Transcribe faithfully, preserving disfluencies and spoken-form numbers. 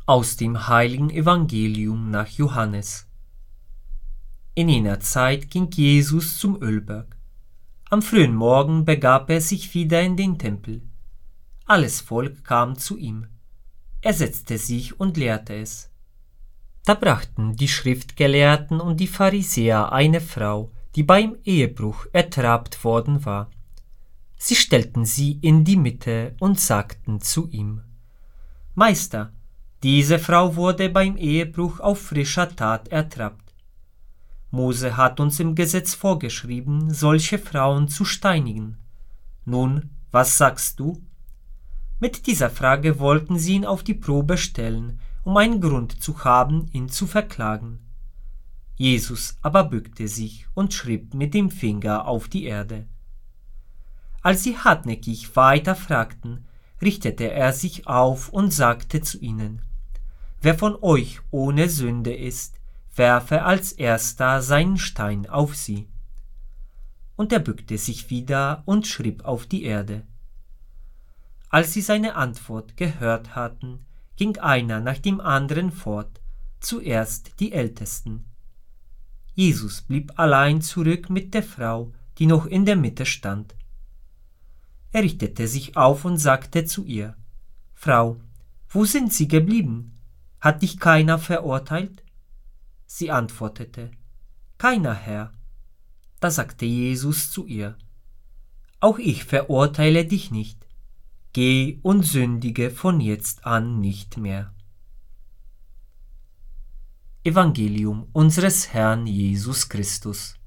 Aus dem heiligen Evangelium nach Johannes. In jener Zeit ging Jesus zum Ölberg. Am frühen Morgen begab er sich wieder in den Tempel. Alles Volk kam zu ihm. Er setzte sich und lehrte es. Da brachten die Schriftgelehrten und die Pharisäer eine Frau, die beim Ehebruch ertappt worden war. Sie stellten sie in die Mitte und sagten zu ihm: Meister, diese Frau wurde beim Ehebruch auf frischer Tat ertappt. Mose hat uns im Gesetz vorgeschrieben, solche Frauen zu steinigen. Nun, was sagst du? Mit dieser Frage wollten sie ihn auf die Probe stellen, um einen Grund zu haben, ihn zu verklagen. Jesus aber bückte sich und schrieb mit dem Finger auf die Erde. Als sie hartnäckig weiter fragten, richtete er sich auf und sagte zu ihnen: Wer von euch ohne Sünde ist, werfe als erster seinen Stein auf sie. Und er bückte sich wieder und schrieb auf die Erde. Als sie seine Antwort gehört hatten, ging einer nach dem anderen fort, zuerst die Ältesten. Jesus blieb allein zurück mit der Frau, die noch in der Mitte stand. Er richtete sich auf und sagte zu ihr: Frau, wo sind sie geblieben? Hat dich keiner verurteilt? Sie antwortete: Keiner, Herr. Da sagte Jesus zu ihr: Auch ich verurteile dich nicht. Geh und sündige von jetzt an nicht mehr. Evangelium unseres Herrn Jesus Christus.